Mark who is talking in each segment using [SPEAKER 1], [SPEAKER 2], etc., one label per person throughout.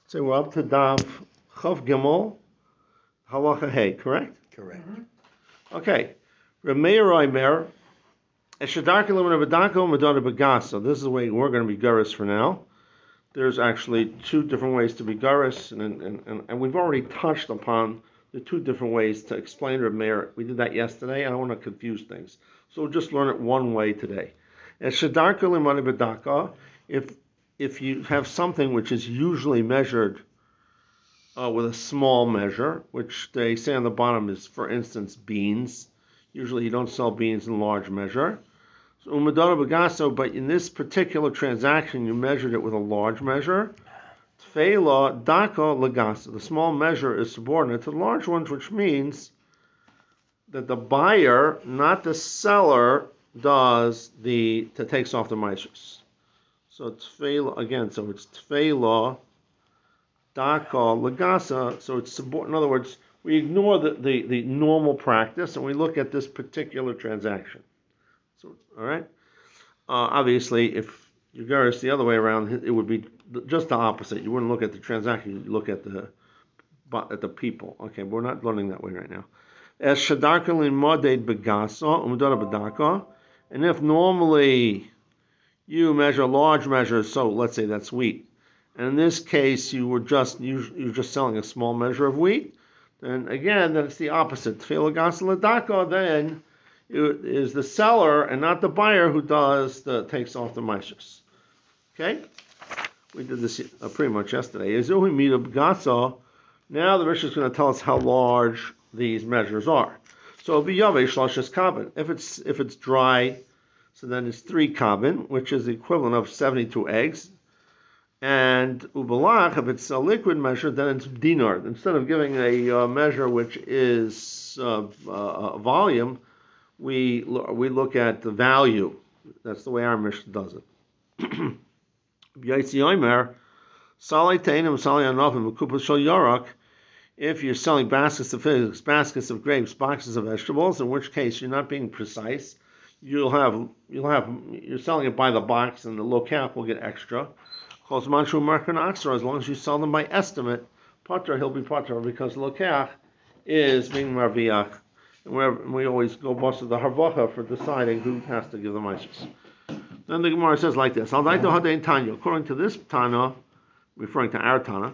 [SPEAKER 1] So we're up to Dav Chav Gimel, Halacha Hey, correct?
[SPEAKER 2] Correct.
[SPEAKER 1] Okay. Remeir Oimer, Eshadarka Limon Abadako, Madonna Bagasa. This is the way we're going to be Guris for now. There's actually two different ways to be Guris, and we've already touched upon the two different ways to explain Remeir. We did that yesterday. I don't want to confuse things. So we'll just learn it one way today. Eshadarka Limon Abadaka, if you have something which is usually measured with a small measure, which they say on the bottom is, for instance, beans. Usually you don't sell beans in large measure. So umadara bagaso, but in this particular transaction, you measured it with a large measure. Tfeila daka lagasa. The small measure is subordinate to the large ones, which means that the buyer, not the seller, takes off the measures. So tfeila again. So it's tfeila daka lagasa. So it's subordinate. In other words, we ignore the normal practice and we look at this particular transaction. So, all right. Obviously, if you go the other way around, it would be just the opposite. You wouldn't look at the transaction; you look at the people. Okay, but we're not learning that way right now. As shadarkalin moded begasa umdara bedaka, and if normally you measure large measures, so let's say that's wheat, and in this case you're just selling a small measure of wheat, then again that's the opposite. Tefillah ladaka, then it is the seller and not the buyer who takes off the measures. Okay, we did this pretty much yesterday. Now the Mishnah is going to tell us how large these measures are. So it'll be yaveh shloshas kabin. If it's dry, so then it's 3 kabin, which is the equivalent of 72 eggs. And ubalach, if it's a liquid measure, then it's dinar. Instead of giving a measure which is volume, we look at the value. That's the way our Mishnah does it. If you're selling baskets of figs, baskets of grapes, boxes of vegetables, in which case you're not being precise, you're selling it by the box, and the lokach will get extra. As long as you sell them by estimate, pater, he'll be pater, because lokach is being marviach. And we always go bust to the harvacha for deciding who has to give the maisos. Then the Gemara says like this: according to this Tana, referring to our Tana,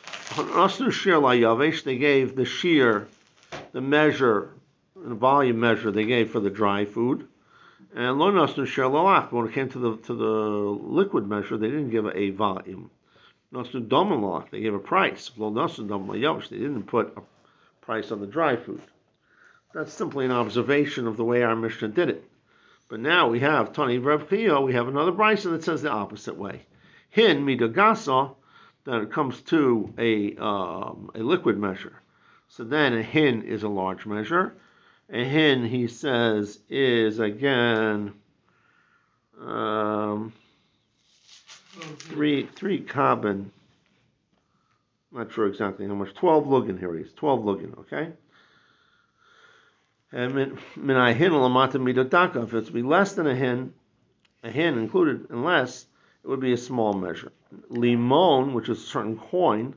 [SPEAKER 1] they gave the shear, the measure, the volume measure they gave for the dry food, and lo nasnu shear lalach. When it came to the liquid measure, they didn't give a volume. Nasnu dom lalach, they gave a price. Lo nasnu dom layavish, they didn't put a price on the dry food. That's simply an observation of the way our Mishnah did it. But now we have Tani Reb Chia, we have another brisa that says the opposite way. Hin midagasa, then it comes to a liquid measure. So then a hin is a large measure. A hin, he says, is again 3 kabin. Not sure exactly how much. 12 lugin here he is. 12 lugin, okay? And min hin lamata midodaka. If it's be less than a hin included in less, it would be a small measure. Limon, which is a certain coin,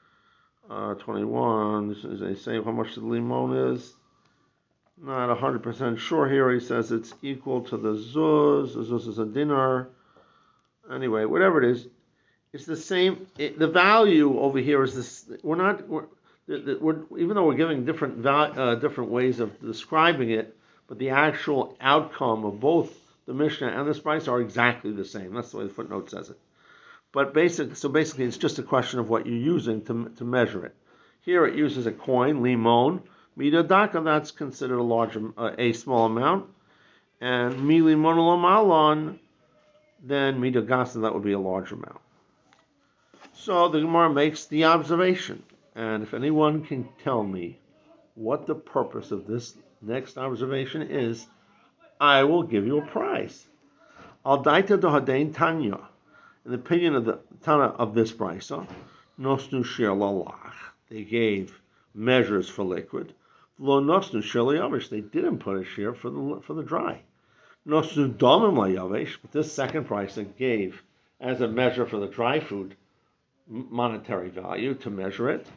[SPEAKER 1] 21, as they say, how much the limon is? Not 100% sure here. He says it's equal to the zuz. The zuz is a dinar. Anyway, whatever it is, it's the same. The value over here is this. Even though we're giving different ways of describing it, but the actual outcome of both the Mishnah and this price are exactly the same. That's the way the footnote says it. But basically, it's just a question of what you're using to measure it. Here it uses a coin, limon. Midadaka, that's considered a small amount. And milimon malon, then midagasa, that would be a large amount. So the Gemara makes the observation. And if anyone can tell me what the purpose of this next observation is, I will give you a prize. Al daita dohadein tanya. In the opinion of the Tana of this brisa, nosnu shir lalach. They gave measures for liquid. Lo nosnu shir layavish. They didn't put a shir for the dry. Nosnu domim layavish. But this second brisa gave as a measure for the dry food monetary value to measure it.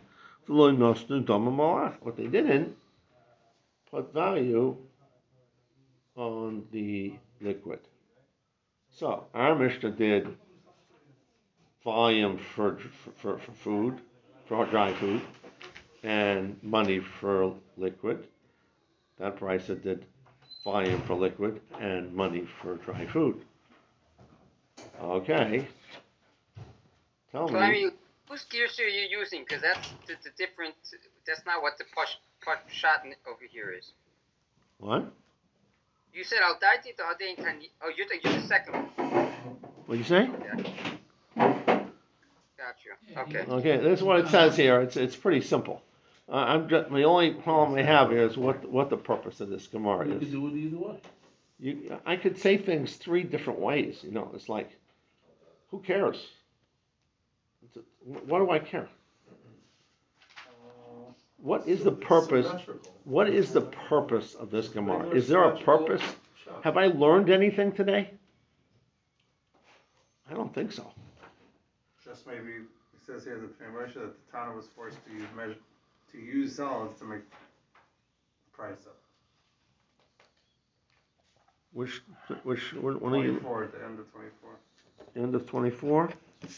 [SPEAKER 1] What they didn't put value on the liquid. So our Mishnah did volume for food, for dry food, and money for liquid. That price did volume for liquid and money for dry food. Okay. Tell
[SPEAKER 2] So I
[SPEAKER 1] me.
[SPEAKER 2] mean, whose gears are you using? Because that's the different. That's not what the shot over here is.
[SPEAKER 1] What?
[SPEAKER 2] You said al daiti to hadain tani. Oh, you're the second one.
[SPEAKER 1] What you say?
[SPEAKER 2] Got you. Okay.
[SPEAKER 1] Okay, this is what it says here. It's pretty simple. I'm just, the only problem I have here is what the purpose of this Gemara is.
[SPEAKER 3] You could do it either way.
[SPEAKER 1] I could say things three different ways. You know, it's like, who cares? What do I care? What is the purpose? What is the purpose of this Gemara? Is there a purpose? Have I learned anything today? I don't think so.
[SPEAKER 4] Just maybe it says here that the Tana was forced to use solids to make the price up.
[SPEAKER 1] Which one are
[SPEAKER 4] 24
[SPEAKER 1] you?
[SPEAKER 4] at the end of 24.
[SPEAKER 1] End of 24.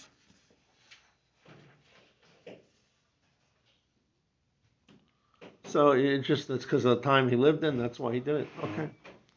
[SPEAKER 1] So it's because of the time he lived in. That's why he did it. Okay.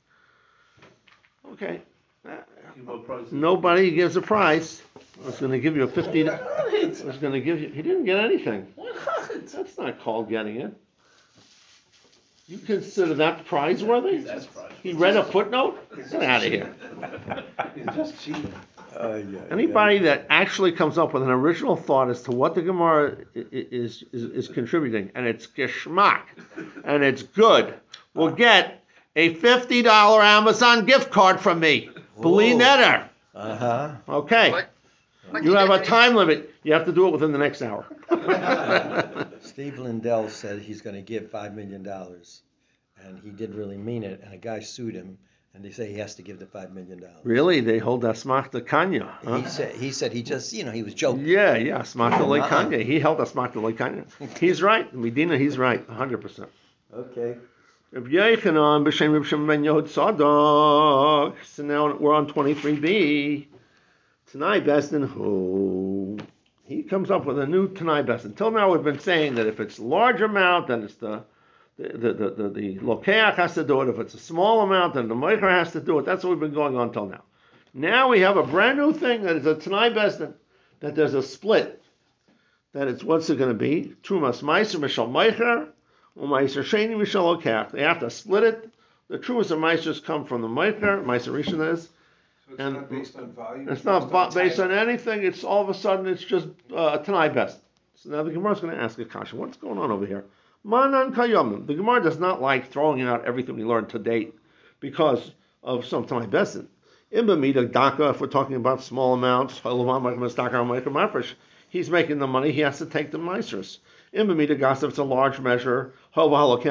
[SPEAKER 1] Okay. Nobody gives a price. I was going to give you a 50. I was going to give you. He didn't get anything. That's not called getting it. You consider that prize worthy?
[SPEAKER 3] That's prize.
[SPEAKER 1] He read a footnote? Get out of here.
[SPEAKER 3] It's just cheap.
[SPEAKER 1] Anybody that actually comes up with an original thought as to what the Gemara is contributing, and it's geschmack, and it's good, will get a $50 Amazon gift card from me. Believe netter.
[SPEAKER 5] Uh-huh.
[SPEAKER 1] Okay.
[SPEAKER 2] But
[SPEAKER 1] You have a time limit. You have to do it within the next hour.
[SPEAKER 5] Steve Lindell said he's going to give $5 million, and he didn't really mean it, and a guy sued him, and they say he has to give the $5 million.
[SPEAKER 1] Really? They hold Asmachta Kanya. Huh?
[SPEAKER 5] He said he just, he was joking.
[SPEAKER 1] Yeah, Asmachta Le Kanya. He held Asmachta Le Kanya. He's right. Medina, he's right. 100%.
[SPEAKER 5] Okay.
[SPEAKER 1] Reb Yochanan b'shem Reb Shimon ben Yehud Tzadok. So now we're on 23b. Tanai Besdin, who he comes up with a new Tanai Besdin. Till now we've been saying that if it's large amount, then it's the Lokeach has to do it. If it's a small amount, then the Meicher has to do it. That's what we've been going on till now. Now we have a brand new thing that is a Tanai Besdin, that there's a split. That it's, what's it going to be? Trumas Meiser Mishal Meicher, or Meiser Sheni Mishal Lokeach. They have to split it. The Trumas and Meisers come from the Meicher, Meiser Rishon that is.
[SPEAKER 4] So it's not based on value?
[SPEAKER 1] It's not based on anything. It's all of a sudden it's just a Tanai Besdin. So now the Gemara is going to ask a kasha. What's going on over here? Manan Kayomim. The Gemara does not like throwing out everything we learned to date because of some Tanai Besdin. Imbamida Daka, if we're talking about small amounts, he's making the money, he has to take the Meisers. Imbamida Gasa, if it's a large measure, so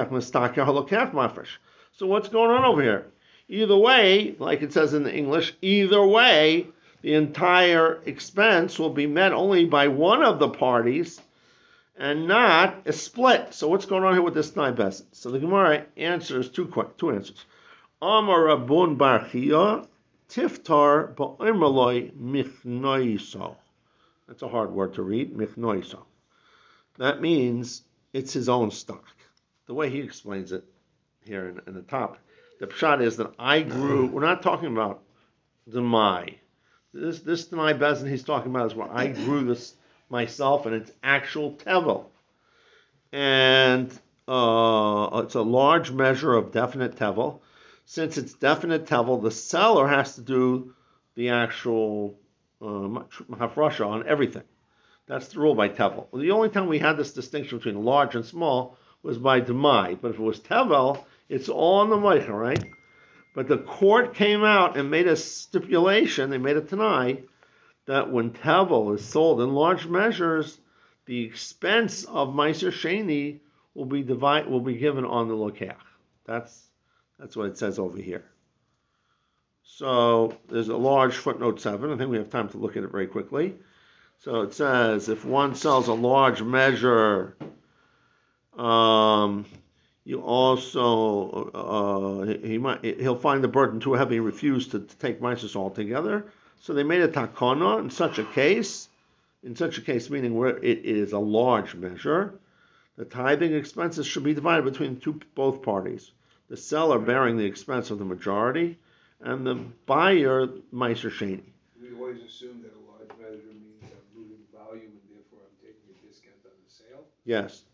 [SPEAKER 1] what's going on over here? Either way, like it says in the English, either way, the entire expense will be met only by one of the parties and not a split. So what's going on here with this Tanai Besdin? So the Gemara answers two answers. Amar Rabun Bar Chia Tiftar Ba'irmaloi Michnoiso. That's a hard word to read, Michnoiso. That means it's his own stock. The way he explains it here in the top. The pshat is that I grew, we're not talking about the Mai. This Tanai Besdin he's talking about is where I grew this myself, and it's actual tevel. And it's a large measure of definite tevel. Since it's definite tevel, the seller has to do the actual hafrasha on everything. That's the rule by tevel. Well, the only time we had this distinction between large and small was by demai. But if it was tevel, it's all on the meicher, right? But the court came out and made a stipulation, they made a tanai, that when tevel is sold in large measures, the expense of Meiser Sheni will be given on the lokeach. That's what it says over here. So there's a large footnote 7. I think we have time to look at it very quickly. So it says if one sells a large measure, you also he'll find the burden too heavy and refuse to take Meisus altogether. So they made a takana in such a case. In such a case, meaning where it is a large measure, the tithing expenses should be divided between both parties. The seller bearing the expense of the majority, and the buyer Meiser Sheni.
[SPEAKER 6] We always assume that a large measure means I'm losing value and therefore I'm taking a discount on the sale.
[SPEAKER 1] Yes.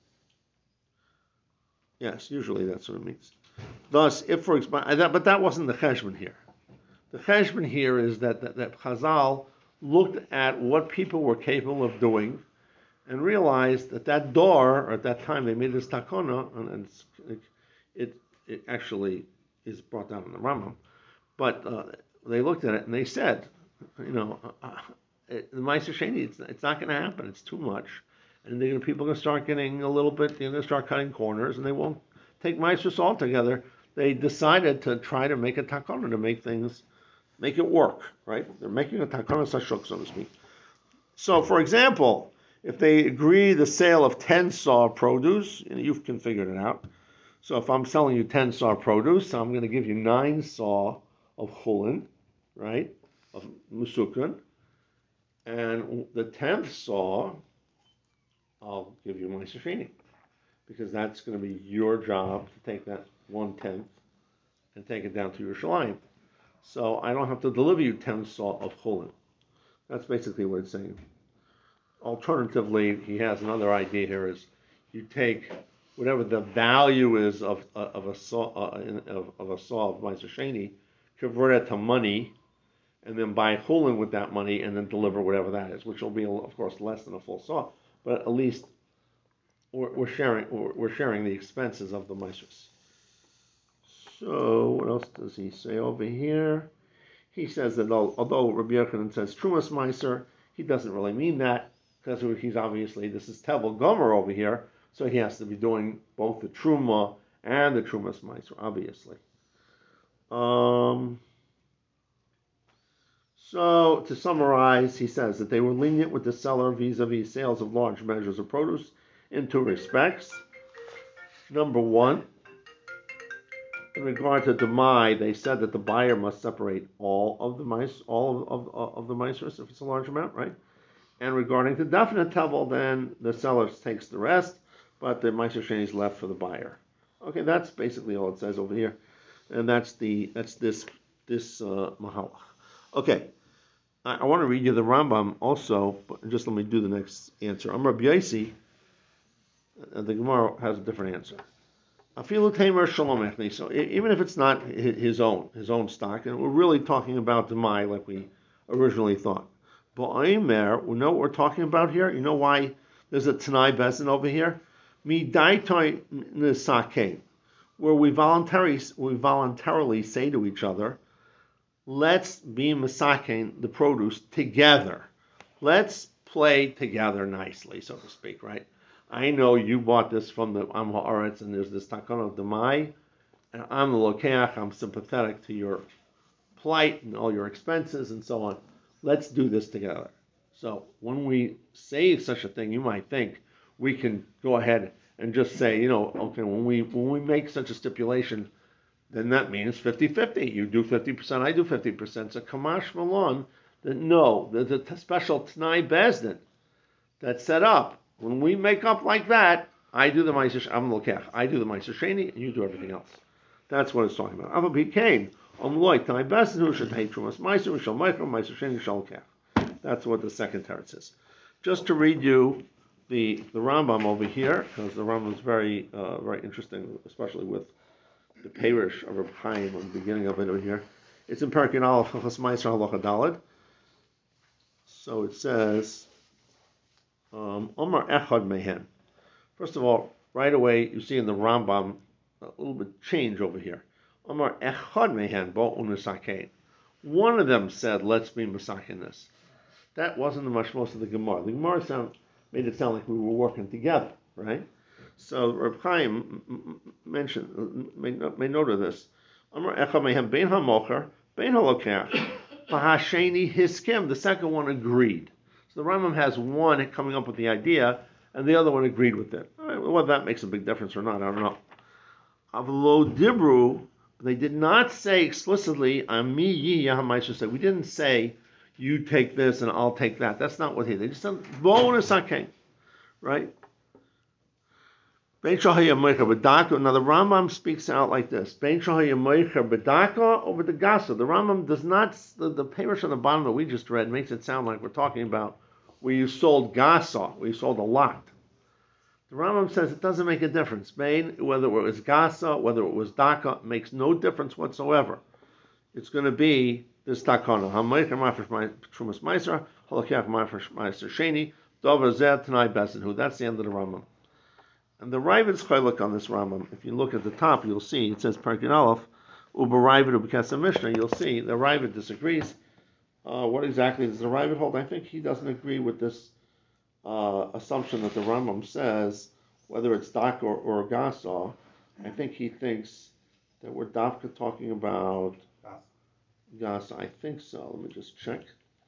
[SPEAKER 1] Yes, usually that's what it means. Thus, if for example, but that wasn't the cheshbon here. The cheshbon here is that Chazal looked at what people were capable of doing, and realized that door, or at that time they made this takana, and it actually is brought down in the Rambam, but they looked at it and they said, the Meiser Sheni, it's not going to happen. It's too much. And people are going to start getting a little bit, they're going to start cutting corners, and they won't take Meiser altogether. They decided to try to make a takana to make it work, right? They're making a takana sashuk, so to speak. So, for example, if they agree the sale of 10 saw produce, you've configured it out. So if I'm selling you 10 saw produce, I'm going to give you 9 saw of chulin, right, of musukun, and the 10th saw, I'll give you Meiser Sheni, because that's going to be your job to take that 1/10 and take it down to Yerushalayim. So I don't have to deliver you 10 saw of chulin. That's basically what it's saying. Alternatively, he has another idea here: is you take whatever the value is of a saw of Meiser Sheni, convert it to money, and then buy chulin with that money, and then deliver whatever that is, which will be, of course, less than a full saw, but at least we're sharing the expenses of the Meisers. So what else does he say over here? He says that although Rabbi Yochanan says Trumas Meiser, he doesn't really mean that, because he's obviously, this is Tevel Gomer over here, so he has to be doing both the Truma and the Trumas Meiser, obviously. So to summarize, he says that they were lenient with the seller vis-a-vis sales of large measures of produce in 2 respects. Number 1, in regard to Demai, they said that the buyer must separate all of the mice, of the Meisers if it's a large amount, right? And regarding the definite tevel, then the seller takes the rest, but the Meiser Sheni is left for the buyer. Okay, that's basically all it says over here, and that's this mahalach. Okay, I want to read you the Rambam also, but just let me do the next answer. Amar B'Yaisi, the Gemara has a different answer. Afilu Tamer Shalom Echni. So even if it's not his own stock, and we're really talking about Demai like we originally thought. But Aimer, we know what we're talking about here. You know why there's a Tanai Bezin over here? Mi Daitoi Nisake, where we voluntarily say to each other, let's be Masakein, the produce, together. Let's play together nicely, so to speak, right? I know you bought this from the Am Haaretz, and there's this Takon of Demai, and I'm the Lokeach, I'm sympathetic to your plight and all your expenses and so on. Let's do this together. So when we say such a thing, you might think we can go ahead and just say, okay, when we make such a stipulation, then that means 50-50. You do 50%, I do 50%. So Kamash Malon, that no, there's a special T'nai Bezdin that's set up. When we make up like that, I do the Meiser, I'm Lokech, I do the Meiser Sheni, and you do everything else. That's what it's talking about. Ava became T'nai Bezdin who should hate Trumas Meiser, who shall Meiser, Meiser Sheni shall Lokech. That's what the second teretz is. Just to read you the Rambam over here, because the Rambam is very very interesting, especially with the Perish of Reb Chaim on the beginning of it over here. It's in Perek Aleph, Chachas Meiser Halacha Daled. So it says, Omar Echad Mehen. First of all, right away, you see in the Rambam a little bit change over here. Omar Echad Mehen Bo Unusakein. One of them said, let's be Masakin this. That wasn't the most of the Gemara. The Gemara made it sound like we were working together, right? So Reb Chaim made note of this. Amar Echad Mehen Bein HaMocher, Bein HaLokeach, V'Hasheni Hiskim. The second one agreed. So So the Rambam has one coming up with the idea, and the other one agreed with it. All right, well, whether that makes a big difference or not, I don't know. Avlo Dibru, they did not say explicitly, Ami Yi Yahamaisha said. We didn't say, you take this and I'll take that. That's not what they just said, bonus came, right? Now the Rambam speaks out like this. The Rambam does not, the parish on the bottom that we just read makes it sound like we're talking about where you sold gasa, where you sold a lot. The Rambam says it doesn't make a difference. Whether it was gasa, whether it was daka, makes no difference whatsoever. It's going to be this takana. That's the end of the Rambam. And the Ravid's chaylik on this Rambam, if you look at the top, you'll see, it says Perkin Aleph, Uber Ravid Ubekasa Mishnah, you'll see the Ravid disagrees. What exactly does the Ravid hold? I think he doesn't agree with this assumption that the Rambam says, whether it's Dak or Gasa. I think he thinks that we're Dafka talking about Gasa. I think so. Let me just check.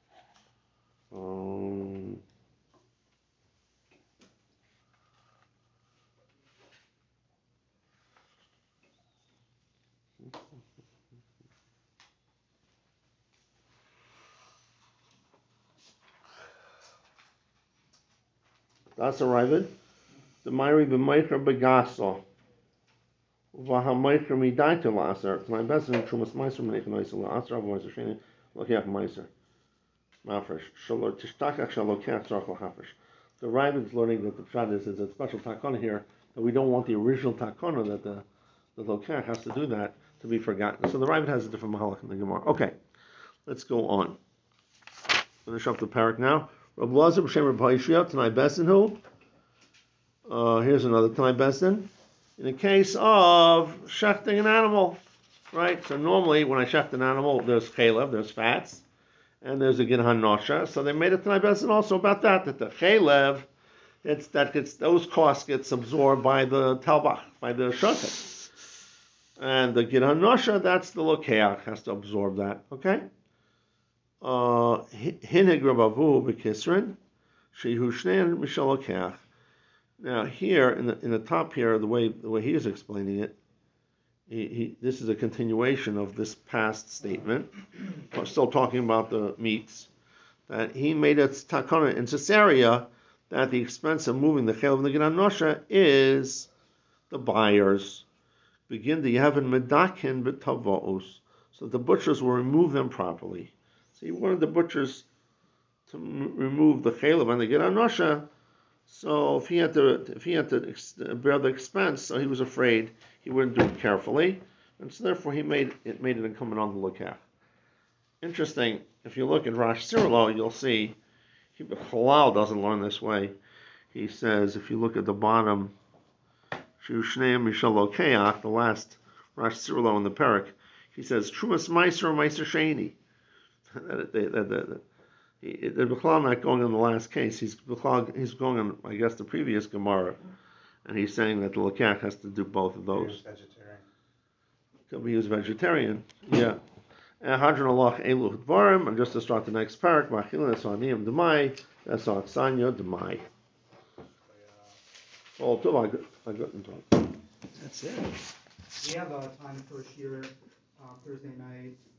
[SPEAKER 1] That's a Ravid. The Myri b'Meicher b'Gasa. V'haMeicher midaita la'aser. My best in Trumas Meiser m'neichen Meiser la'aser. Av Meiser Sheni l'kiach Meiser. Mafresh. Shalor tishtakach shalokach tzarach l'hafresh. The Ravid's learning that the pshat is a special takana here, that we don't want the original takana that the lokach has to do that to be forgotten. So the Ravid has a different mahalach in the Gemara. Okay, let's go on. Finish up the parak now. Rabbi Lazar b'Shem Rabbi Yishia, Tanai Besin who? Here's another Tanai Besin. In the case of shechting an animal, right? So normally when I shecht an animal, there's chalev, there's fats, and there's a gidhan nosha. So they made a Tanai Besin also about that the chalev, those costs gets absorbed by the talbach, by the shochet. And the gidhan nosha, that's the lokeach, has to absorb that, okay? Hinig Rabavu b'Kisrin, shehu shnein mishalokach. Now here in the top here, the way he is explaining it, this is a continuation of this past statement. We're still talking about the meats. That he made a takana in Caesarea that the expense of moving the chaylev and the gidhan nosha is the buyers. Begin the yevin medakin b'tavos, so the butchers will remove them properly. So he wanted the butchers to remove the chaylev and the gidhan nosha. So if he had to bear the expense, so he was afraid he wouldn't do it carefully, and so therefore he made it incumbent on the lokach. Interesting. If you look at Rosh Sirlo, you'll see Halal doesn't learn this way. He says if you look at the bottom, Shu Shneim Mishal Lokeach, the last Rosh Sirlo in the parak, he says Trumas Meiser Meiser Sheni. The Bechal not going on the last case. He's going on, I guess, the previous Gemara, and he's saying that the Lekach has to do both of those. He was vegetarian. Yeah. And Hadron Allah Elu Dvarim, and just to start the next parak, Machilin Esaniyim Demai, that's Aksanya Demai. Oh, I got into it.
[SPEAKER 5] That's it.
[SPEAKER 7] We have a time for Shir Thursday night.